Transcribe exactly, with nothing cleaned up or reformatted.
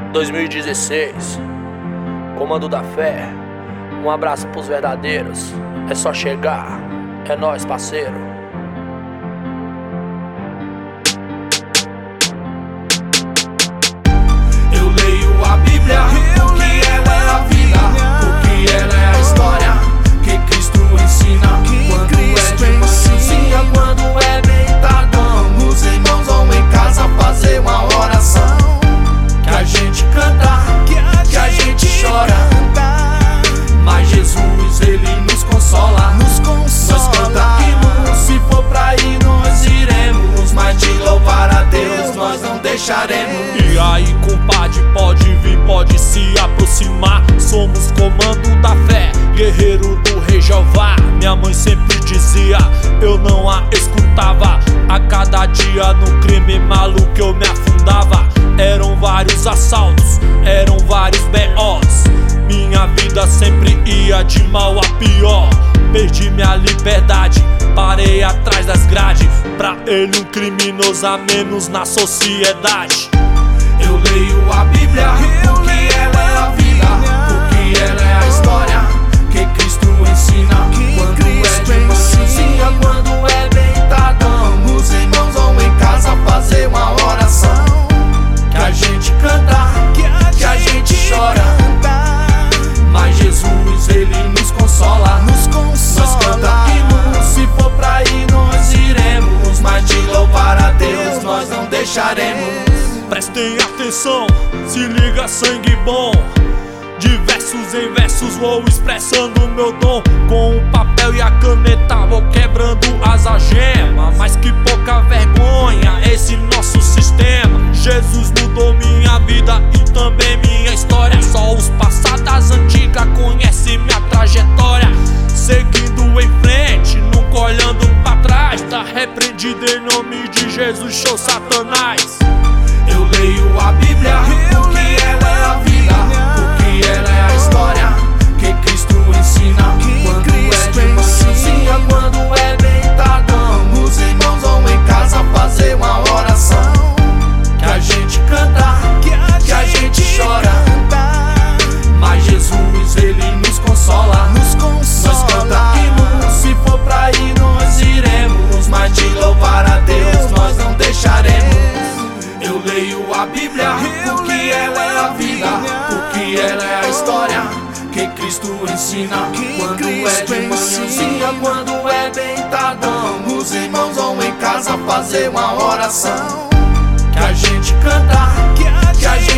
dois mil e dezesseis, Comando da Fé. Um abraço pros verdadeiros. É só chegar, é nóis, parceiro. Eu leio a Bíblia, porque ela é a vida, porque ela é a história que Cristo ensina. Quando é de manhãzinha, quando é deitadão, os irmãos vão em casa fazer uma oração. Que a gente canta, que a gente chora, mas Jesus, ele nos consola. Nós canta hino, se for pra ir nós iremos, mas de louvar a Deus nós não deixaremos. E aí, compadre, pode vir, pode se aproximar. Somos Comando da Fé, guerreiro do Rei Jeová. Minha mãe sempre dizia, eu não a escutava. A cada dia no crime maluco eu me afundava. Eram vários assaltos, eram vários B Os. Minha vida sempre ia de mal a pior. Perdi minha liberdade, parei atrás das grades. Pra ele um criminoso a menos na sociedade. Eu leio a Bíblia, porque ela é a vida, porque ela é a história que Cristo ensina. Quando é de manhãzinha, quando é deitadão, os irmãos vão em casa fazer uma oração. Que a gente canta, que a gente chora, mas Jesus, ele nos consola. Nós canta hino, se for pra ir nós iremos, mas de louvar a Deus nós não deixaremos. Prestem atenção, se liga, sangue bom. De versos em versos vou expressando meu dom. Com o papel e a caneta vou quebrando as algemas. Mas que pouca vergonha esse nosso sistema. Jesus mudou minha vida e também minha história. Só os passadas antigas conhecem minha trajetória. Seguindo em frente, nunca olhando pra trás. Tá repreendido em nome de Jesus, show Satanás. Eu leio a Bíblia, porque ela é a vida, porque ela é a história que Cristo ensina. Quando é de manhãzinha, quando é deitadão, os irmãos vão em casa fazer uma oração. Que a gente canta, que a gente chora, mas Jesus, ele nos consola. Nós canta hino, se for pra ir nós iremos, mas de louvar a Deus nós não deixaremos. Eu leio a Bíblia, porque ela é a vida, porque ela é a história que Cristo ensina. Quando é de manhãzinha, quando é deitadão, os irmãos vão em casa fazer uma oração. Que a gente canta, que a gente